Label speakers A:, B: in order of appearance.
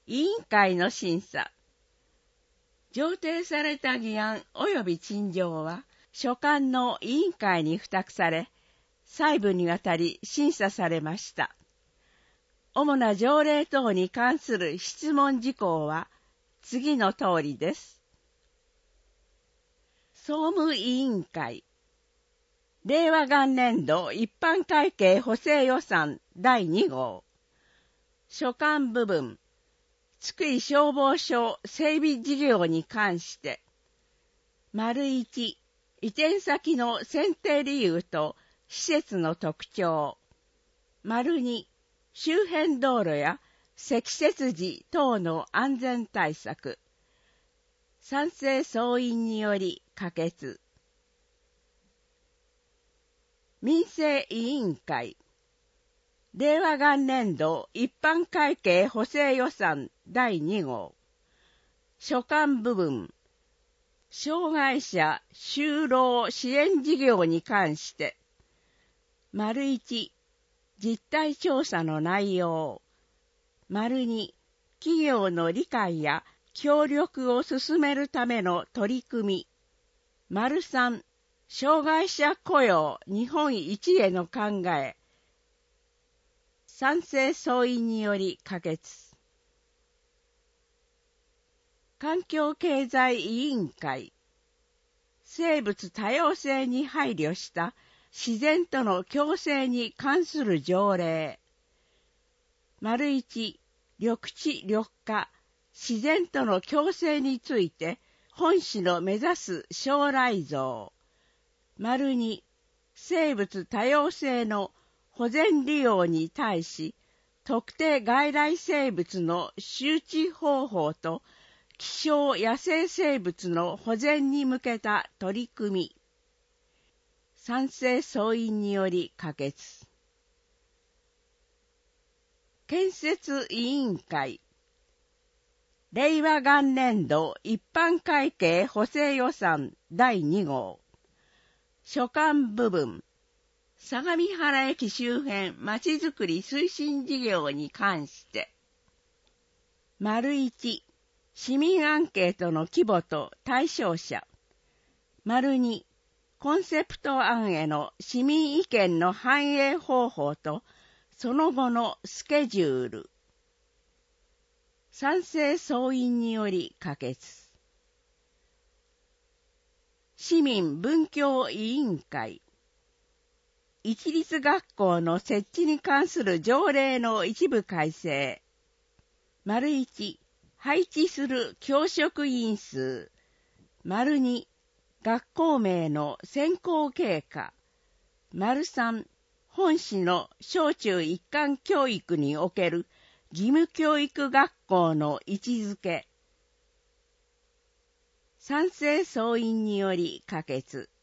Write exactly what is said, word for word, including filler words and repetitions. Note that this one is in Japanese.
A: 委員会の審査。上呈された議案及び陳情は、所管の委員会に付託され、細部にわたり審査されました。主な条例等に関する質問事項は次の通りです。総務委員会。令和元年度一般会計補正予算だいに号。所管部分。津久井消防署整備事業に関して。丸一、移転先の選定理由と施設の特徴。丸二、周辺道路や積雪時等の安全対策。賛成総員により可決。民生委員会。令和元年度一般会計補正予算だいに号。所管部分。障害者就労支援事業に関して。丸一、実態調査の内容。丸二、企業の理解や協力を進めるための取り組み。丸三、障害者雇用日本一への考え。賛成総員により可決。環境経済委員会。生物多様性に配慮した自然との共生に関する条例。丸一、緑地緑化、自然との共生について本市の目指す将来像。丸二、生物多様性の保全利用に対し、特定外来生物の周知方法と希少野生生物の保全に向けた取り組み。賛成総員により可決。建設委員会。令和元年度一般会計補正予算だいに号。所管部分。相模原駅周辺まちづくり推進事業に関して。丸一、市民アンケートの規模と対象者。丸二、コンセプト案への市民意見の反映方法とその後のスケジュール。賛成総員により可決。市民文教委員会。一律学校の設置に関する条例の一部改正。丸一、配置する教職員数。丸二、学校名の選考経過。丸三、本市の小中一貫教育における義務教育学校の位置づけ。賛成総員により可決。